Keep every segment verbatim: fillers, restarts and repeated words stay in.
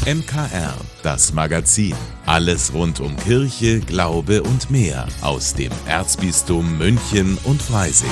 M K R, das Magazin. Alles rund um Kirche, Glaube und mehr aus dem Erzbistum München und Freising.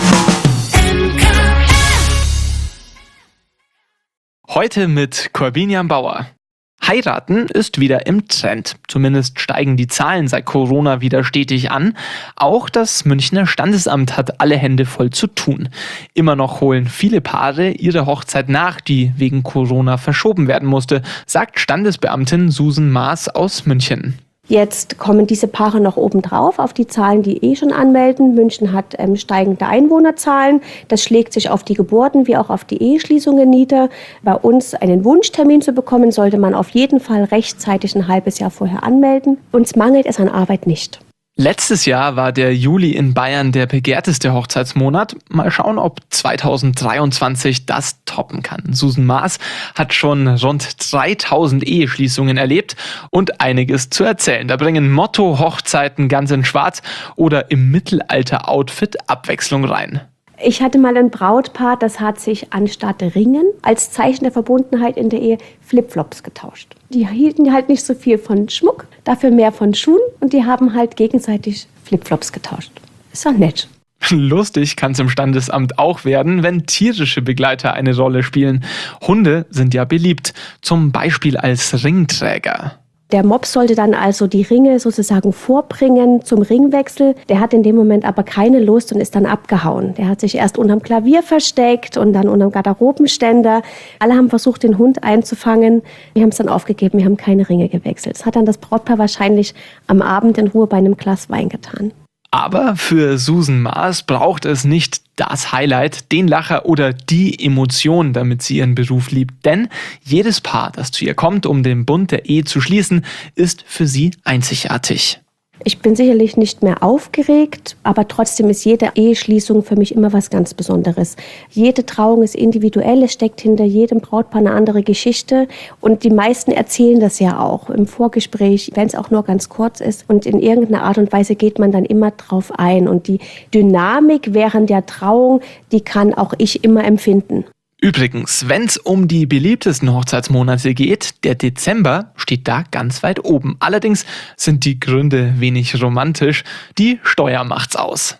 Heute mit Corbinian Bauer. Heiraten ist wieder im Trend. Zumindest steigen die Zahlen seit Corona wieder stetig an. Auch das Münchner Standesamt hat alle Hände voll zu tun. Immer noch holen viele Paare ihre Hochzeit nach, die wegen Corona verschoben werden musste, sagt Standesbeamtin Susan Maas aus München. Jetzt kommen diese Paare noch obendrauf auf die Zahlen, die eh schon anmelden. München hat ähm, steigende Einwohnerzahlen. Das schlägt sich auf die Geburten wie auch auf die Eheschließungen nieder. Bei uns einen Wunschtermin zu bekommen, sollte man auf jeden Fall rechtzeitig ein halbes Jahr vorher anmelden. Uns mangelt es an Arbeit nicht. Letztes Jahr war der Juli in Bayern der begehrteste Hochzeitsmonat. Mal schauen, ob zweitausenddreiundzwanzig das toppen kann. Susan Maas hat schon rund dreitausend Eheschließungen erlebt und einiges zu erzählen. Da bringen Motto Hochzeiten ganz in Schwarz oder im Mittelalter-Outfit Abwechslung rein. Ich hatte mal ein Brautpaar, das hat sich anstatt Ringen als Zeichen der Verbundenheit in der Ehe Flipflops getauscht. Die hielten halt nicht so viel von Schmuck, dafür mehr von Schuhen und die haben halt gegenseitig Flipflops getauscht. Ist doch nett. Lustig kann es im Standesamt auch werden, wenn tierische Begleiter eine Rolle spielen. Hunde sind ja beliebt, zum Beispiel als Ringträger. Der Mops sollte dann also die Ringe sozusagen vorbringen zum Ringwechsel. Der hat in dem Moment aber keine Lust und ist dann abgehauen. Der hat sich erst unterm Klavier versteckt und dann unterm Garderobenständer. Alle haben versucht, den Hund einzufangen. Wir haben es dann aufgegeben, wir haben keine Ringe gewechselt. Das hat dann das Brautpaar wahrscheinlich am Abend in Ruhe bei einem Glas Wein getan. Aber für Susan Maas braucht es nicht das Highlight, den Lacher oder die Emotion, damit sie ihren Beruf liebt. Denn jedes Paar, das zu ihr kommt, um den Bund der Ehe zu schließen, ist für sie einzigartig. Ich bin sicherlich nicht mehr aufgeregt, aber trotzdem ist jede Eheschließung für mich immer was ganz Besonderes. Jede Trauung ist individuell, es steckt hinter jedem Brautpaar eine andere Geschichte und die meisten erzählen das ja auch im Vorgespräch, wenn es auch nur ganz kurz ist und in irgendeiner Art und Weise geht man dann immer drauf ein und die Dynamik während der Trauung, die kann auch ich immer empfinden. Übrigens, wenn es um die beliebtesten Hochzeitsmonate geht, der Dezember steht da ganz weit oben. Allerdings sind die Gründe wenig romantisch. Die Steuer macht's aus.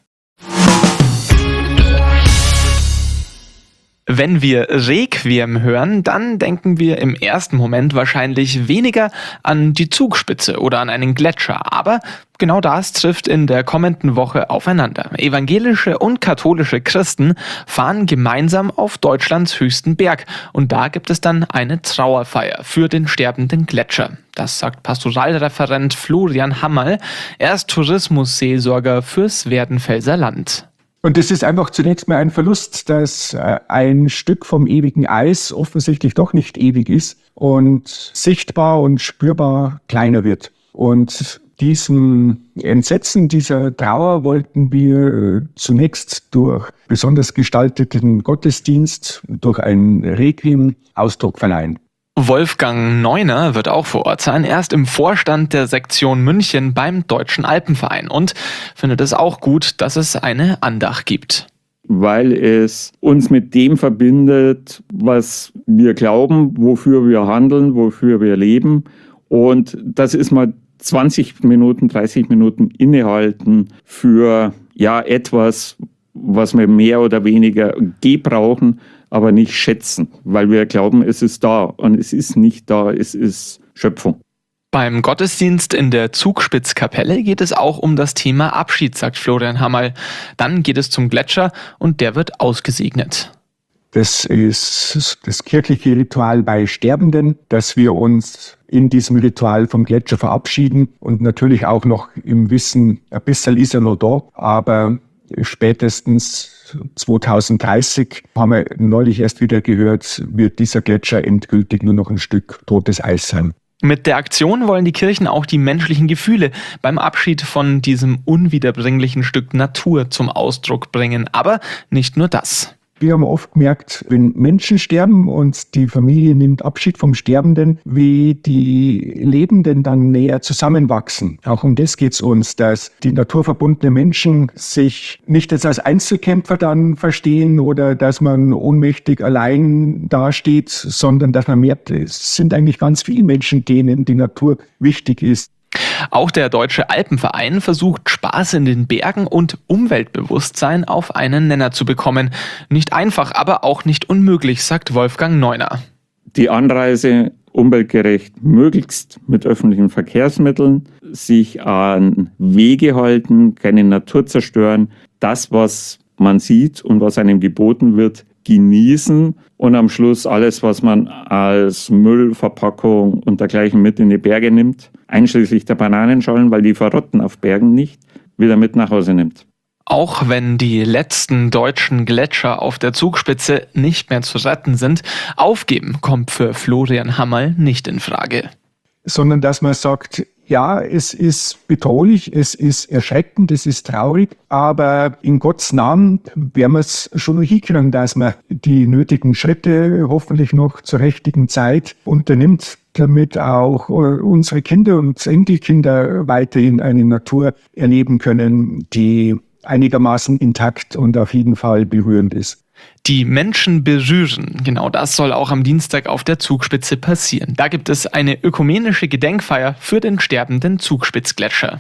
Wenn wir Requiem hören, dann denken wir im ersten Moment wahrscheinlich weniger an die Zugspitze oder an einen Gletscher. Aber genau das trifft in der kommenden Woche aufeinander. Evangelische und katholische Christen fahren gemeinsam auf Deutschlands höchsten Berg. Und da gibt es dann eine Trauerfeier für den sterbenden Gletscher. Das sagt Pastoralreferent Florian Hammerl. Er ist Tourismusseelsorger fürs Werdenfelser Land. Und es ist einfach zunächst mal ein Verlust, dass ein Stück vom ewigen Eis offensichtlich doch nicht ewig ist und sichtbar und spürbar kleiner wird. Und diesem Entsetzen, dieser Trauer wollten wir zunächst durch besonders gestalteten Gottesdienst, durch ein Requiem Ausdruck verleihen. Wolfgang Neuner wird auch vor Ort sein. Er ist im Vorstand der Sektion München beim Deutschen Alpenverein und findet es auch gut, dass es eine Andacht gibt. Weil es uns mit dem verbindet, was wir glauben, wofür wir handeln, wofür wir leben. Und das ist mal zwanzig Minuten, dreißig Minuten innehalten für ja etwas, was wir mehr oder weniger gebrauchen, aber nicht schätzen, weil wir glauben, es ist da und es ist nicht da, es ist Schöpfung. Beim Gottesdienst in der Zugspitzkapelle geht es auch um das Thema Abschied, sagt Florian Hammerl. Dann geht es zum Gletscher und der wird ausgesegnet. Das ist das kirchliche Ritual bei Sterbenden, dass wir uns in diesem Ritual vom Gletscher verabschieden und natürlich auch noch im Wissen, ein bisschen ist er noch da, aber spätestens zweitausenddreißig, haben wir neulich erst wieder gehört, wird dieser Gletscher endgültig nur noch ein Stück totes Eis sein. Mit der Aktion wollen die Kirchen auch die menschlichen Gefühle beim Abschied von diesem unwiederbringlichen Stück Natur zum Ausdruck bringen. Aber nicht nur das. Wir haben oft gemerkt, wenn Menschen sterben und die Familie nimmt Abschied vom Sterbenden, wie die Lebenden dann näher zusammenwachsen. Auch um das geht es uns, dass die naturverbundenen Menschen sich nicht jetzt als Einzelkämpfer dann verstehen oder dass man ohnmächtig allein dasteht, sondern dass man merkt, es sind eigentlich ganz viele Menschen, denen die Natur wichtig ist. Auch der Deutsche Alpenverein versucht, Spaß in den Bergen und Umweltbewusstsein auf einen Nenner zu bekommen. Nicht einfach, aber auch nicht unmöglich, sagt Wolfgang Neuner. Die Anreise umweltgerecht, möglichst mit öffentlichen Verkehrsmitteln, sich an Wege halten, keine Natur zerstören, das, was man sieht und was einem geboten wird, genießen und am Schluss alles, was man als Müllverpackung und dergleichen mit in die Berge nimmt, einschließlich der Bananenschalen, weil die verrotten auf Bergen nicht, wieder mit nach Hause nimmt. Auch wenn die letzten deutschen Gletscher auf der Zugspitze nicht mehr zu retten sind, aufgeben kommt für Florian Hammerl nicht in Frage. Sondern dass man sagt, ja, es ist bedrohlich, es ist erschreckend, es ist traurig, aber in Gottes Namen werden wir es schon noch hinkriegen, dass man die nötigen Schritte hoffentlich noch zur richtigen Zeit unternimmt, damit auch unsere Kinder und Enkelkinder weiterhin eine Natur erleben können, die einigermaßen intakt und auf jeden Fall berührend ist. Die Menschen berühren, genau das soll auch am Dienstag auf der Zugspitze passieren. Da gibt es eine ökumenische Gedenkfeier für den sterbenden Zugspitzgletscher.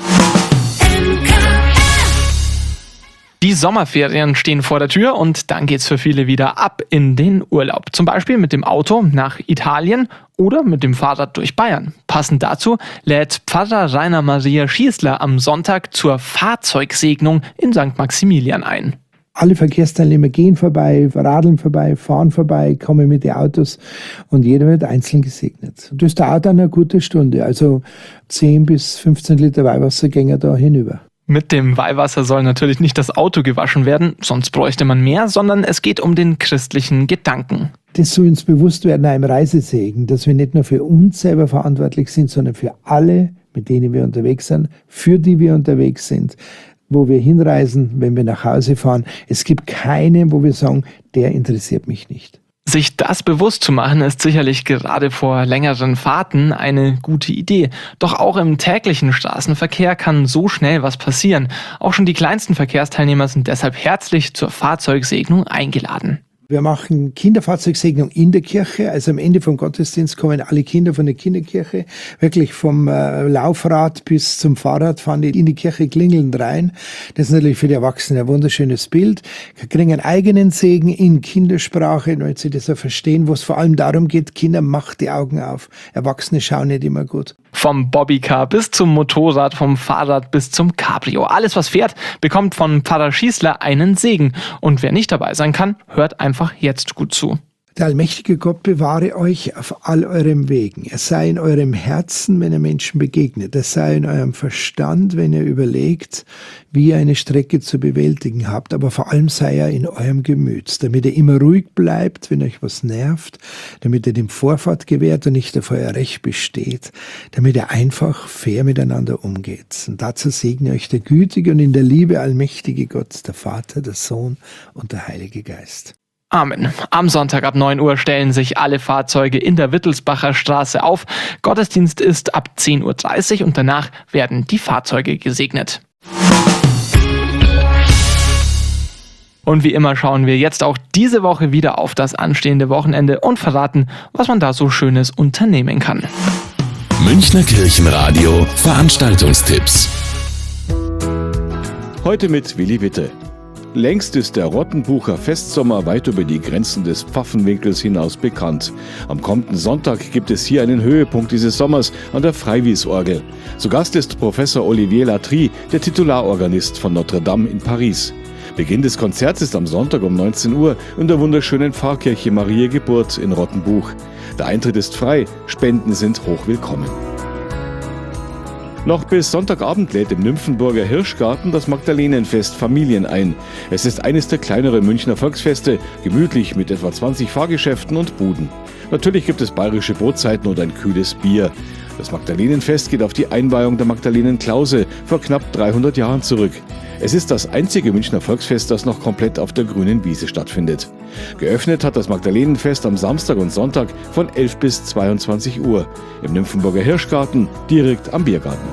Die Sommerferien stehen vor der Tür und dann geht's für viele wieder ab in den Urlaub. Zum Beispiel mit dem Auto nach Italien oder mit dem Fahrrad durch Bayern. Passend dazu lädt Pfarrer Rainer Maria Schießler am Sonntag zur Fahrzeugsegnung in Sankt Maximilian ein. Alle Verkehrsteilnehmer gehen vorbei, radeln vorbei, fahren vorbei, kommen mit den Autos und jeder wird einzeln gesegnet. Das dauert dann eine gute Stunde, also zehn bis fünfzehn Liter Weihwasser gehen da hinüber. Mit dem Weihwasser soll natürlich nicht das Auto gewaschen werden, sonst bräuchte man mehr, sondern es geht um den christlichen Gedanken. Das soll uns bewusst werden, einem Reisesegen, dass wir nicht nur für uns selber verantwortlich sind, sondern für alle, mit denen wir unterwegs sind, für die wir unterwegs sind, wo wir hinreisen, wenn wir nach Hause fahren. Es gibt keinen, wo wir sagen, der interessiert mich nicht. Sich das bewusst zu machen, ist sicherlich gerade vor längeren Fahrten eine gute Idee. Doch auch im täglichen Straßenverkehr kann so schnell was passieren. Auch schon die kleinsten Verkehrsteilnehmer sind deshalb herzlich zur Fahrzeugsegnung eingeladen. Wir machen Kinderfahrzeugsegnung in der Kirche, also am Ende vom Gottesdienst kommen alle Kinder von der Kinderkirche, wirklich vom äh, Laufrad bis zum Fahrrad fahren die in die Kirche klingelnd rein. Das ist natürlich für die Erwachsenen ein wunderschönes Bild. Wir kriegen einen eigenen Segen in Kindersprache, damit sie das auch verstehen, wo es vor allem darum geht, Kinder, macht die Augen auf. Erwachsene schauen nicht immer gut. Vom Bobbycar bis zum Motorrad, vom Fahrrad bis zum Cabrio. Alles, was fährt, bekommt von Pfarrer Schießler einen Segen. Und wer nicht dabei sein kann, hört einfach jetzt gut zu. Der allmächtige Gott bewahre euch auf all eurem Wegen. Er sei in eurem Herzen, wenn ihr Menschen begegnet. Er sei in eurem Verstand, wenn ihr überlegt, wie ihr eine Strecke zu bewältigen habt. Aber vor allem sei er in eurem Gemüt, damit ihr immer ruhig bleibt, wenn euch was nervt, damit ihr dem Vorfahrt gewährt und nicht auf euer Recht besteht, damit ihr einfach fair miteinander umgeht. Und dazu segne euch der gütige und in der Liebe allmächtige Gott, der Vater, der Sohn und der Heilige Geist. Amen. Am Sonntag ab neun Uhr stellen sich alle Fahrzeuge in der Wittelsbacher Straße auf. Gottesdienst ist ab zehn Uhr dreißig und danach werden die Fahrzeuge gesegnet. Und wie immer schauen wir jetzt auch diese Woche wieder auf das anstehende Wochenende und verraten, was man da so Schönes unternehmen kann. Münchner Kirchenradio Veranstaltungstipps. Heute mit Willi Witte. Längst ist der Rottenbucher Festsommer weit über die Grenzen des Pfaffenwinkels hinaus bekannt. Am kommenden Sonntag gibt es hier einen Höhepunkt dieses Sommers an der Freiwiesorgel. Zu Gast ist Professor Olivier Latry, der Titularorganist von Notre Dame in Paris. Beginn des Konzerts ist am Sonntag um neunzehn Uhr in der wunderschönen Pfarrkirche Mariä Geburt in Rottenbuch. Der Eintritt ist frei, Spenden sind hochwillkommen. Noch bis Sonntagabend lädt im Nymphenburger Hirschgarten das Magdalenenfest Familien ein. Es ist eines der kleineren Münchner Volksfeste, gemütlich mit etwa zwanzig Fahrgeschäften und Buden. Natürlich gibt es bayerische Brotzeiten und ein kühles Bier. Das Magdalenenfest geht auf die Einweihung der Magdalenen Klause vor knapp dreihundert Jahren zurück. Es ist das einzige Münchner Volksfest, das noch komplett auf der grünen Wiese stattfindet. Geöffnet hat das Magdalenenfest am Samstag und Sonntag von elf bis zweiundzwanzig Uhr im Nymphenburger Hirschgarten, direkt am Biergarten.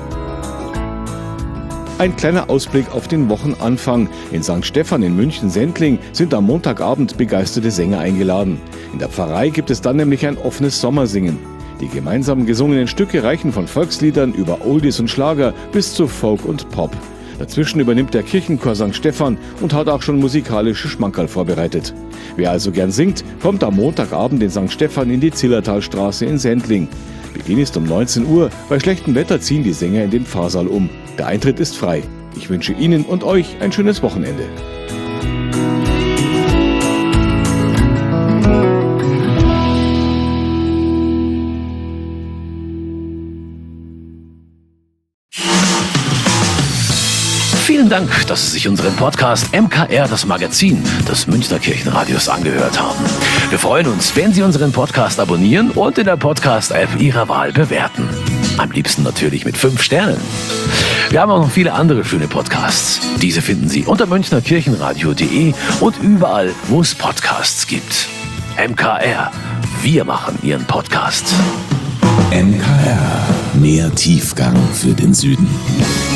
Ein kleiner Ausblick auf den Wochenanfang. In Sankt Stephan in München-Sendling sind am Montagabend begeisterte Sänger eingeladen. In der Pfarrei gibt es dann nämlich ein offenes Sommersingen. Die gemeinsam gesungenen Stücke reichen von Volksliedern über Oldies und Schlager bis zu Folk und Pop. Dazwischen übernimmt der Kirchenchor Sankt Stephan und hat auch schon musikalische Schmankerl vorbereitet. Wer also gern singt, kommt am Montagabend in Sankt Stephan in die Zillertalstraße in Sendling. Beginn ist um neunzehn Uhr. Bei schlechtem Wetter ziehen die Sänger in den Pfarrsaal um. Der Eintritt ist frei. Ich wünsche Ihnen und euch ein schönes Wochenende. Vielen Dank, dass Sie sich unseren Podcast M K R, das Magazin des Münchner Kirchenradios, angehört haben. Wir freuen uns, wenn Sie unseren Podcast abonnieren und in der Podcast-App Ihrer Wahl bewerten. Am liebsten natürlich mit fünf Sternen. Wir haben auch noch viele andere schöne Podcasts. Diese finden Sie unter münchnerkirchenradio punkt de und überall, wo es Podcasts gibt. M K R, wir machen Ihren Podcast. M K R, mehr Tiefgang für den Süden.